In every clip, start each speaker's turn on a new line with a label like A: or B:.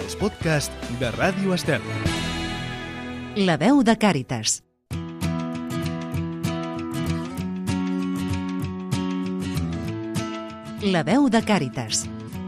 A: els podcasts de Ràdio Estel.
B: La veu de Càritas. La veu de Càritas.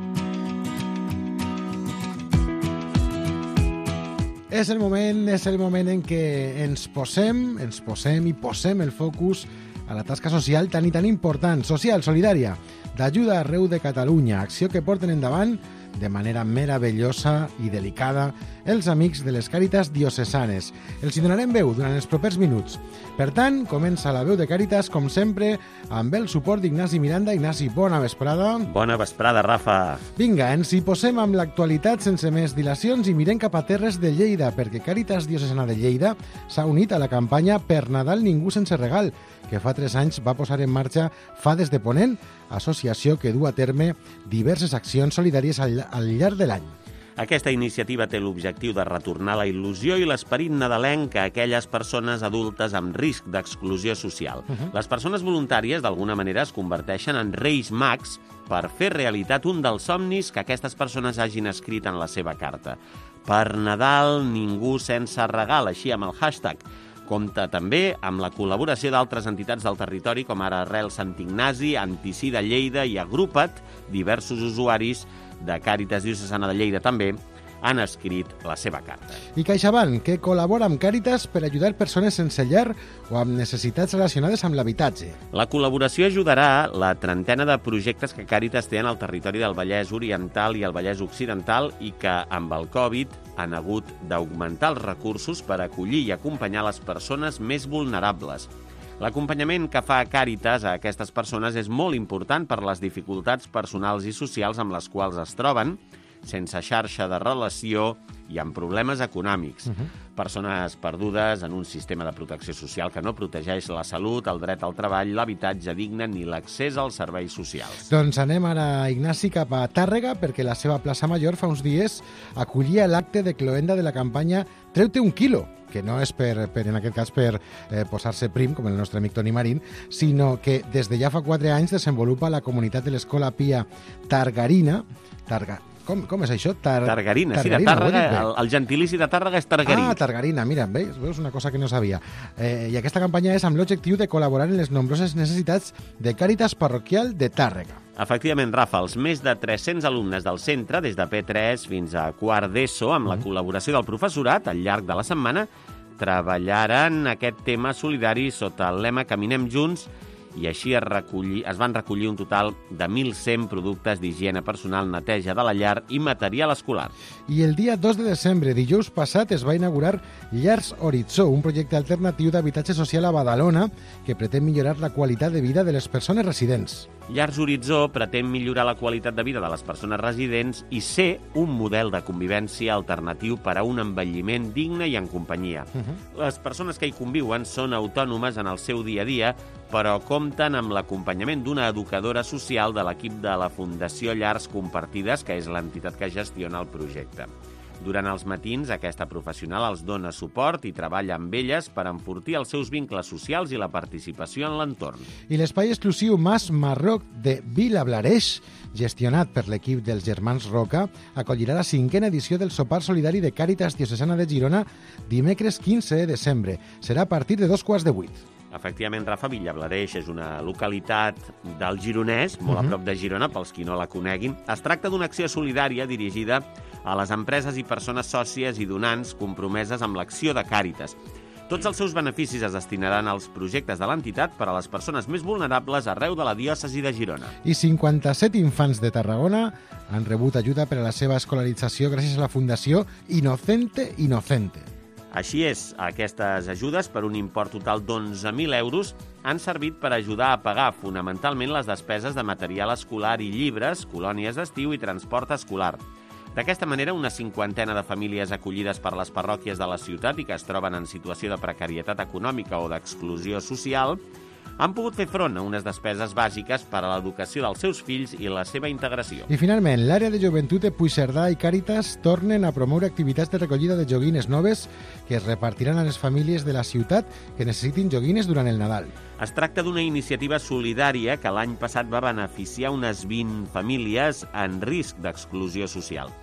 C: És el moment en què ens posem i posem el focus a la tasca social tan i tan important, social, solidària, d'ajuda arreu de Catalunya, acció que porten endavant de manera meravellosa i delicada els amics de les Càritas diocesanes. Els hi donarem veu durant els propers minuts. Per tant, comença la veu de Càritas, com sempre, amb el suport d'Ignasi Miranda. Ignasi, bona vesprada.
D: Bona vesprada, Rafa.
C: Vinga, ens hi posem amb l'actualitat sense més dilacions i mirem cap a terres de Lleida, perquè Càritas Diocesana de Lleida s'ha unit a la campanya Per Nadal Ningú Sense Regal, que fa 3 anys va posar en marxa Fades de Ponent, associació que du a terme diverses accions solidàries al llarg de l'any.
D: Aquesta iniciativa té l'objectiu de retornar la il·lusió i l'esperit nadalenc a aquelles persones adultes amb risc d'exclusió social. Les persones voluntàries, d'alguna manera, es converteixen en reis mags per fer realitat un dels somnis que aquestes persones hagin escrit en la seva carta. Per Nadal, ningú sense regal, així amb el hashtag. Compta també amb la col·laboració d'altres entitats del territori, com ara Arrel Sant Ignasi, Anticida Lleida i Agrupa't. Diversos usuaris de Càritas Diocesana de Lleida també han escrit la seva carta.
C: I CaixaBank, que col·labora amb Càritas per ajudar persones sense llar o amb necessitats relacionades amb l'habitatge.
D: La col·laboració ajudarà la 30ena de projectes que Càritas té en el territori del Vallès Oriental i el Vallès Occidental i que, amb el Covid, han hagut d'augmentar els recursos per acollir i acompanyar les persones més vulnerables. L'acompanyament que fa Càritas a aquestes persones és molt important per les dificultats personals i socials amb les quals es troben, sense xarxa de relació i amb problemes econòmics. Persones perdudes en un sistema de protecció social que no protegeix la salut, el dret al treball, l'habitatge digne ni l'accés als serveis socials.
C: Doncs anem ara, Ignasi, cap a Tàrrega, perquè la seva plaça Major fa uns dies acollia l'acte de cloenda de la campanya Treu-te un quilo, que no és en aquest cas per posar-se prim, com el nostre amic Toni Marín, sinó que des de ja fa 4 anys desenvolupa la comunitat de l'Escola Pia Targarina. Com és això?
D: Targarina, sí, de Tàrrega. El gentilici de Tàrrega és Targarí.
C: Ah, Targarina, mira, veus una cosa que no sabia. I aquesta campanya és amb l'objectiu de col·laborar en les nombroses necessitats de Càritas Parroquial de Tàrrega.
D: Efectivament, Rafa, els més de 300 alumnes del centre, des de P3 fins a quart d'ESO, amb la col·laboració del professorat, al llarg de la setmana, treballaran aquest tema solidari sota el lema Caminem Junts, i així es van recollir un total de 1.100 productes d'higiene personal, neteja de la llar i material escolar.
C: I el dia 2 de desembre, dijous passat, es va inaugurar Llars Horitzó, un projecte alternatiu d'habitatge social a Badalona que pretén millorar la qualitat de vida de les persones residents.
D: Llars Horitzó pretén millorar la qualitat de vida de les persones residents i ser un model de convivència alternatiu per a un envelliment digne i en companyia. Les persones que hi conviuen són autònomes en el seu dia a dia, però compten amb l'acompanyament d'una educadora social de l'equip de la Fundació Llars Compartides, que és l'entitat que gestiona el projecte. Durant els matins, aquesta professional els dona suport i treballa amb elles per enfortir els seus vincles socials i la participació en l'entorn.
C: I l'espai exclusiu Mas Marroc de Vilablareix, gestionat per l'equip dels germans Roca, acollirà la 5a edició del sopar solidari de Càritas Diocesana de Girona dimecres 15 de desembre. Serà a partir de 7:15.
D: Efectivament, Rafa, Vilablareix és una localitat del Gironès, molt a prop de Girona, pels qui no la coneguin. Es tracta d'una acció solidària dirigida a les empreses i persones sòcies i donants compromeses amb l'acció de Càritas. Tots els seus beneficis es destinaran als projectes de l'entitat per a les persones més vulnerables arreu de la diòcesi de Girona.
C: I 57 infants de Tarragona han rebut ajuda per a la seva escolarització gràcies a la Fundació Inocente Inocente.
D: Així és, aquestes ajudes, per un import total d'11.000 euros, han servit per ajudar a pagar fonamentalment les despeses de material escolar i llibres, colònies d'estiu i transport escolar. D'aquesta manera, una 50ena de famílies acollides per les parròquies de la ciutat i que es troben en situació de precarietat econòmica o d'exclusió social han pogut fer front a unes despeses bàsiques per a l'educació dels seus fills i la seva integració.
C: I finalment, l'àrea de joventut de Puigcerdà i Càritas tornen a promoure activitats de recollida de joguines noves que es repartiran a les famílies de la ciutat que necessitin joguines durant el Nadal.
D: Es tracta d'una iniciativa solidària que l'any passat va beneficiar unes 20 famílies en risc d'exclusió social.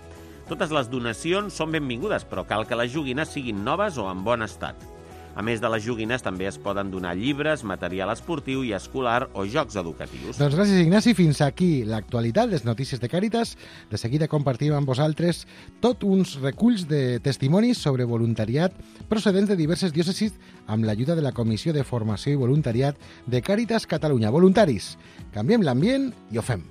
D: Totes les donacions són benvingudes, però cal que les joguines siguin noves o en bon estat. A més de les joguines, també es poden donar llibres, material esportiu i escolar o jocs educatius.
C: Doncs gràcies, Ignasi. Fins aquí l'actualitat, les notícies de Càritas. De seguida compartim amb vosaltres tot uns reculls de testimonis sobre voluntariat procedents de diverses diòcesis amb l'ajuda de la Comissió de Formació i Voluntariat de Càritas Catalunya. Voluntaris, canviem l'ambient i ho fem.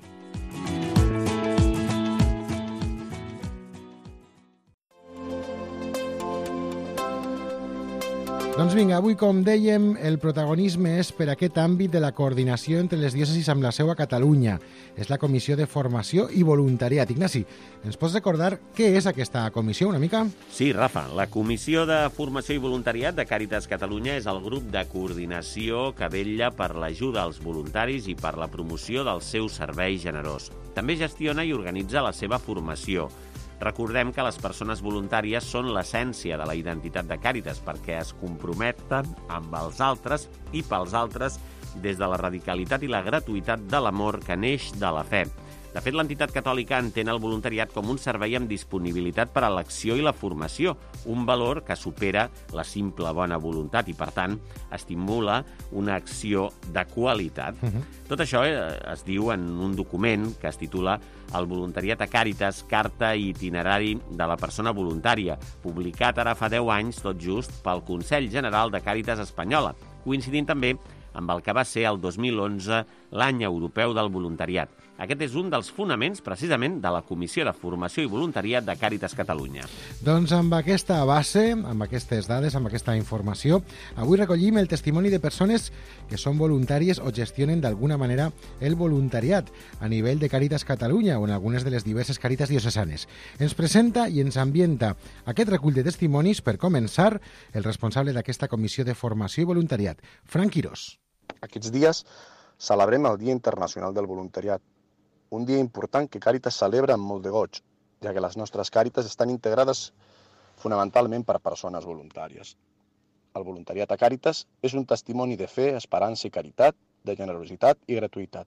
C: Doncs vinga, avui, com dèiem, el protagonisme és per aquest àmbit de la coordinació entre les diòcesis amb la seu a Catalunya. És la Comissió de Formació i Voluntariat. Ignasi, ens pots recordar què és aquesta comissió, una mica?
D: Sí, Rafa, la Comissió de Formació i Voluntariat de Càritas Catalunya és el grup de coordinació que vetlla per l'ajuda als voluntaris i per la promoció del seu servei generós. També gestiona i organitza la seva formació. Recordem que les persones voluntàries són l'essència de la identitat de Càritas perquè es comprometen amb els altres i pels altres des de la radicalitat i la gratuïtat de l'amor que neix de la fe. De fet, l'entitat catòlica entén el voluntariat com un servei amb disponibilitat per a l'acció i la formació, un valor que supera la simple bona voluntat i, per tant, estimula una acció de qualitat. Tot això es diu en un document que es titula El voluntariat a Càritas, carta i itinerari de la persona voluntària, publicat ara fa 10 anys, tot just, pel Consell General de Càritas Espanyola, coincidint també amb el que va ser el 2011 l'any europeu del voluntariat. Aquest és un dels fonaments, precisament, de la Comissió de Formació i Voluntariat de Càritas Catalunya.
C: Doncs amb aquesta base, amb aquestes dades, amb aquesta informació, avui recollim el testimoni de persones que són voluntàries o gestionen d'alguna manera el voluntariat a nivell de Càritas Catalunya o en algunes de les diverses Càritas diocesanes. Ens presenta i ens ambienta aquest recull de testimonis, per començar, el responsable d'aquesta Comissió de Formació i Voluntariat, Frank Quirós.
E: Aquests dies celebrem el Dia Internacional del Voluntariat, un dia important que Càritas celebra amb molt de goig, ja que les nostres Càritas estan integrades fonamentalment per persones voluntàries. El voluntariat a Càritas és un testimoni de fe, esperança i caritat, de generositat i gratuïtat.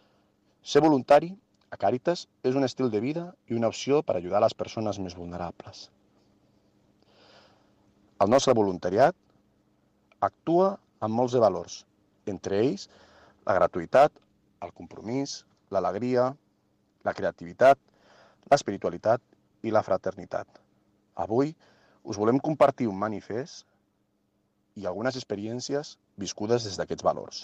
E: Ser voluntari a Càritas és un estil de vida i una opció per ajudar les persones més vulnerables. El nostre voluntariat actua amb molts de valors, entre ells la gratuïtat, el compromís, l'alegria, la creativitat, l'espiritualitat i la fraternitat. Avui us volem compartir un manifest i algunes experiències viscudes des d'aquests valors.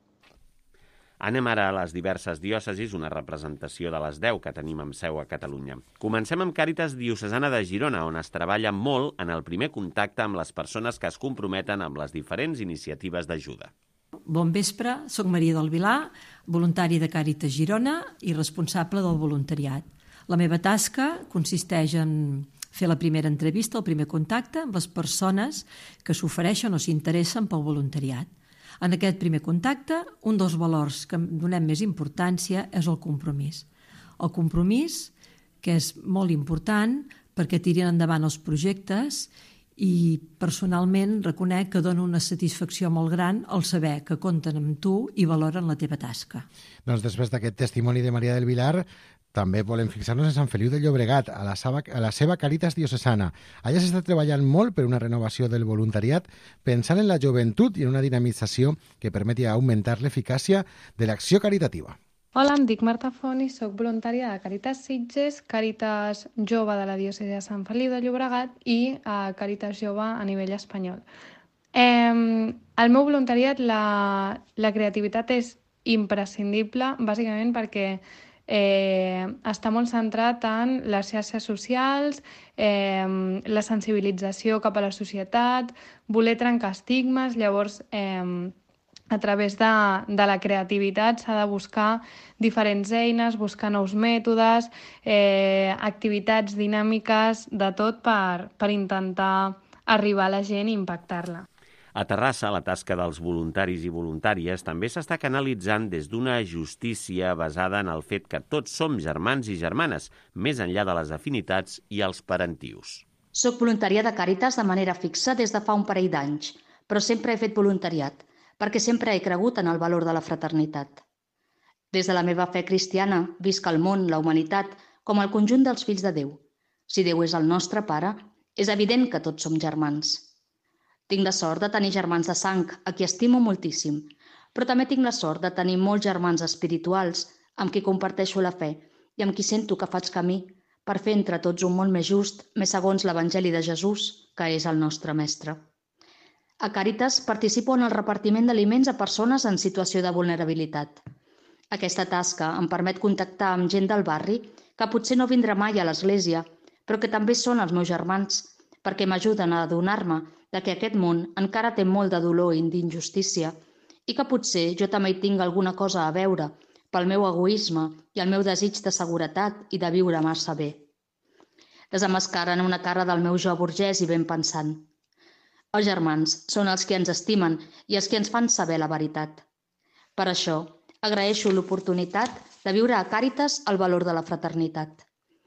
D: Anem ara a les diverses diòcesis, una representació de les 10 que tenim amb seu a Catalunya. Comencem amb Càritas Diocesana de Girona, on es treballa molt en el primer contacte amb les persones que es comprometen amb les diferents iniciatives d'ajuda.
F: Bon vespre, soc Maria del Vilar, voluntària de Càritas Girona i responsable del voluntariat. La meva tasca consisteix en fer la primera entrevista, el primer contacte amb les persones que s'ofereixen o s'interessen pel voluntariat. En aquest primer contacte, un dels valors que donem més importància és el compromís. El compromís, que és molt important perquè tirin endavant els projectes i personalment reconec que dona una satisfacció molt gran al saber que compten amb tu i valoren la teva tasca.
C: Doncs després d'aquest testimoni de Maria del Vilar, també volem fixar-nos en Sant Feliu de Llobregat, a la seva Càritas diocesana. Allà s'està treballant molt per una renovació del voluntariat, pensant en la joventut i en una dinamització que permeti augmentar l'eficàcia de l'acció caritativa.
G: Hola, em dic Marta Font i soc voluntària de Càritas Sitges, Càritas Jove de la diòcesi de Sant Feliu de Llobregat i Càritas Jove a nivell espanyol. Al meu voluntariat la creativitat és imprescindible, bàsicament perquè està molt centrat en les xarxes socials, la sensibilització cap a la societat, voler trencar estigmes. Llavors, a través de la creativitat s'ha de buscar diferents eines, buscar nous mètodes, activitats dinàmiques, de tot per intentar arribar a la gent i impactar-la.
D: A Terrassa, la tasca dels voluntaris i voluntàries també s'està canalitzant des d'una justícia basada en el fet que tots som germans i germanes, més enllà de les afinitats i els parentius.
H: Soc voluntària de Càritas de manera fixa des de fa un parell d'anys, però sempre he fet voluntariat, perquè sempre he cregut en el valor de la fraternitat. Des de la meva fe cristiana, visc el món, la humanitat, com el conjunt dels fills de Déu. Si Déu és el nostre pare, és evident que tots som germans. Tinc la sort de tenir germans de sang, a qui estimo moltíssim, però també tinc la sort de tenir molts germans espirituals amb qui comparteixo la fe i amb qui sento que faig camí per fer entre tots un món més just, més segons l'Evangeli de Jesús, que és el nostre mestre. A Càritas participo en el repartiment d'aliments a persones en situació de vulnerabilitat. Aquesta tasca em permet contactar amb gent del barri que potser no vindrà mai a l'església, però que també són els meus germans, perquè m'ajuden a adonar-me que aquest món encara té molt de dolor i d'injustícia i que potser jo també hi tinc alguna cosa a veure pel meu egoisme i el meu desig de seguretat i de viure massa bé. Desemmascaren una cara del meu jo burgès i ben pensant. Els germans són els que ens estimen i els que ens fan saber la veritat. Per això, agraeixo l'oportunitat de viure a Càritas el valor de la fraternitat.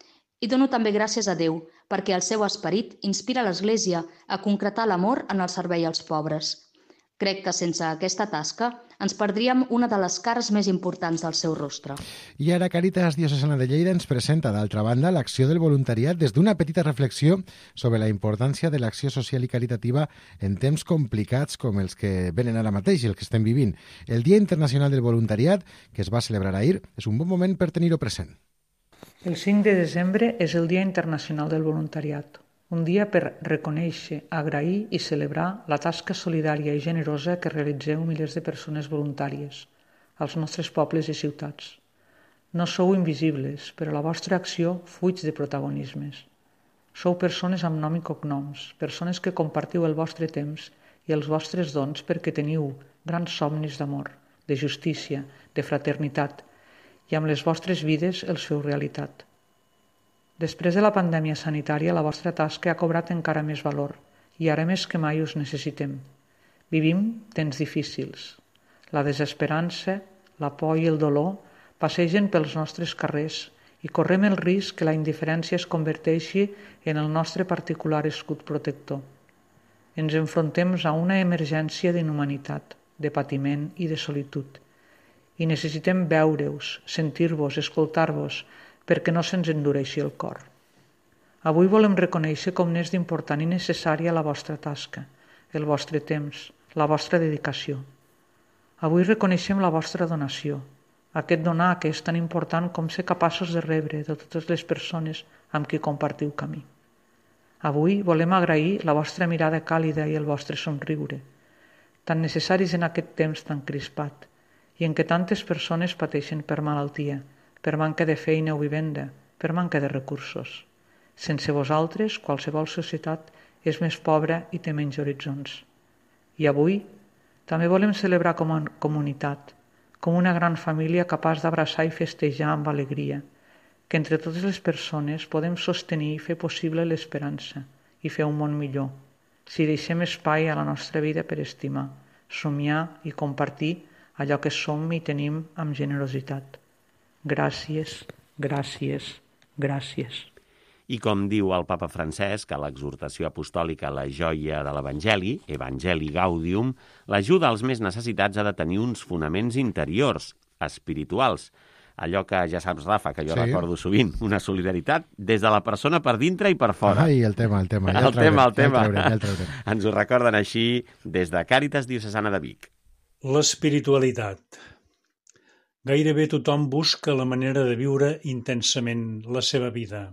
H: I dono també gràcies a Déu perquè el seu esperit inspira l'Església a concretar l'amor en el servei als pobres. Crec que sense aquesta tasca ens perdríem una de les cares més importants del seu rostre.
C: I ara Càritas Diocesana de Lleida ens presenta, d'altra banda, l'acció del voluntariat des d'una petita reflexió sobre la importància de l'acció social i caritativa en temps complicats com els que venen ara mateix i els que estem vivint. El Dia Internacional del Voluntariat, que es va celebrar ahir, és un bon moment per tenir-ho present.
I: El 5 de desembre és el Dia Internacional del Voluntariat, un dia per reconèixer, agrair i celebrar la tasca solidària i generosa que realitzeu milers de persones voluntàries als nostres pobles i ciutats. No sou invisibles, però la vostra acció fuig de protagonismes. Sou persones amb nom i cognoms, persones que compartiu el vostre temps i els vostres dons perquè teniu grans somnis d'amor, de justícia, de fraternitat, i amb les vostres vides els feu realitat. Després de la pandèmia sanitària, la vostra tasca ha cobrat encara més valor i ara més que mai us necessitem. Vivim temps difícils. La desesperança, la por i el dolor passegen pels nostres carrers i correm el risc que la indiferència es converteixi en el nostre particular escut protector. Ens enfrontem a una emergència d'inhumanitat, de patiment i de solitud. I necessitem veure-us, sentir-vos, escoltar-vos, perquè no se'ns endureixi el cor. Avui volem reconèixer com n'és d'important i necessària la vostra tasca, el vostre temps, la vostra dedicació. Avui reconeixem la vostra donació, aquest donar que és tan important com ser capaços de rebre de totes les persones amb qui compartiu camí. Avui volem agrair la vostra mirada càlida i el vostre somriure, tan necessaris en aquest temps tan crispat, i en què tantes persones pateixen per malaltia, per manca de feina o vivenda, per manca de recursos. Sense vosaltres, qualsevol societat és més pobra i té menys horitzons. I avui també volem celebrar com a comunitat, com una gran família capaç d'abraçar i festejar amb alegria, que entre totes les persones podem sostenir i fer possible l'esperança i fer un món millor, si deixem espai a la nostra vida per estimar, somiar i compartir allò que som i tenim amb generositat. Gràcies, gràcies, gràcies.
D: I com diu el papa Francesc, a l'exhortació apostòlica La joia de l'Evangeli, Evangelii Gaudium, l'ajuda als més necessitats ha de tenir uns fonaments interiors, espirituals. Allò que ja saps, Rafa, que jo recordo sovint, una solidaritat des de la persona per dintre i per fora.
C: Ai, el tema.
D: El tema. Ens ho recorden així des de Càritas Diocesana de Vic.
J: L'espiritualitat. Gairebé tothom busca la manera de viure intensament la seva vida.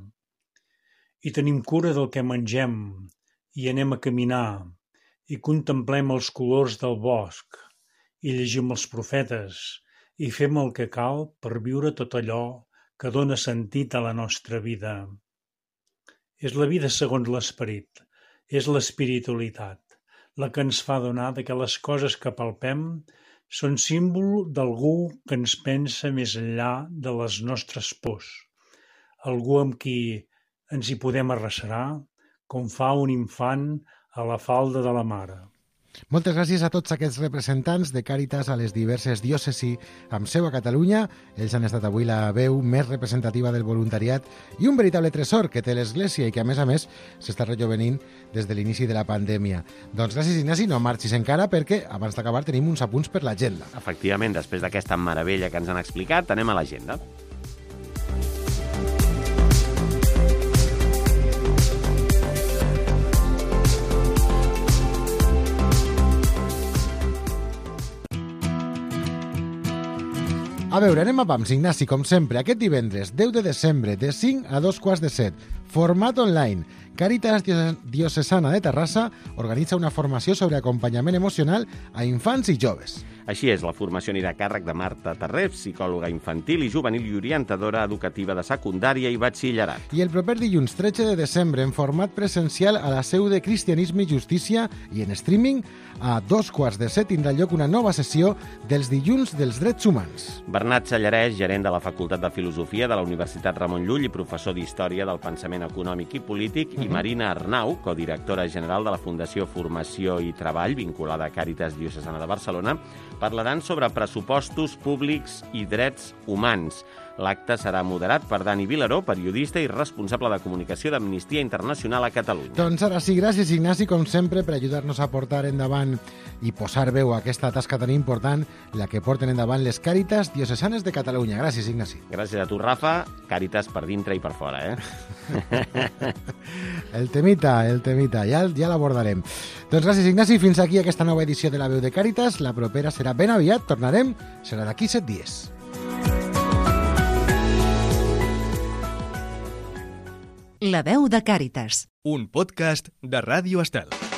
J: I tenim cura del que mengem, i anem a caminar, i contemplem els colors del bosc, i llegim els profetes, i fem el que cal per viure tot allò que dona sentit a la nostra vida. És la vida segons l'esperit, és l'espiritualitat, la que ens fa donar que les coses que palpem són símbol d'algú que ens pensa més enllà de les nostres pors, algú amb qui ens hi podem arrecerar, com fa un infant a la falda de la mare.
C: Moltes gràcies a tots aquests representants de Càritas a les diverses diòcesis amb seu a Catalunya. Ells han estat avui la veu més representativa del voluntariat i un veritable tresor que té l'Església i que, a més, s'està rejovenint des de l'inici de la pandèmia. Doncs gràcies, Ignasi, no marxis encara perquè abans d'acabar tenim uns apunts per l'agenda.
D: Efectivament, després d'aquesta meravella que ens han explicat, anem a l'agenda.
C: A veure, anem a pams, Ignasi, com sempre. Aquest divendres, 10 de desembre, de 5 a 2:15, format online. Càritas Diocesana de Terrassa organitza una formació sobre acompanyament emocional a infants i joves.
D: Així és, la formació anirà a càrrec de Marta Tarrés, psicòloga infantil i juvenil i orientadora educativa de secundària i batxillerat.
C: I el proper dilluns 13 de desembre, en format presencial a la seu de Cristianisme i Justícia i en streaming, a 2:15 tindrà lloc una nova sessió dels dilluns dels drets humans.
D: Bernat Sallarès, gerent de la Facultat de Filosofia de la Universitat Ramon Llull i professor d'Història del Pensament Econòmic i Polític, i Marina Arnau, codirectora general de la Fundació Formació i Treball, vinculada a Càritas Diocesana de Barcelona, parlaran sobre pressupostos públics i drets humans. L'acte serà moderat per Dani Vilaró, periodista i responsable de comunicació d'Amnistia Internacional a Catalunya.
C: Doncs ara sí, gràcies Ignasi, com sempre, per ajudar-nos a portar endavant i posar veu a aquesta tasca tan important, la que porten endavant les Càritas Diocesanes de Catalunya. Gràcies, Ignasi.
D: Gràcies a tu, Rafa. Càritas per dintre i per fora,
C: El temita, ja l'abordarem. Doncs gràcies, Ignasi. Fins aquí aquesta nova edició de La Veu de Càritas. La propera serà ben aviat, tornarem, serà d'aquí 7 dies.
B: La Veu de Càritas.
A: Un podcast de Ràdio Estel.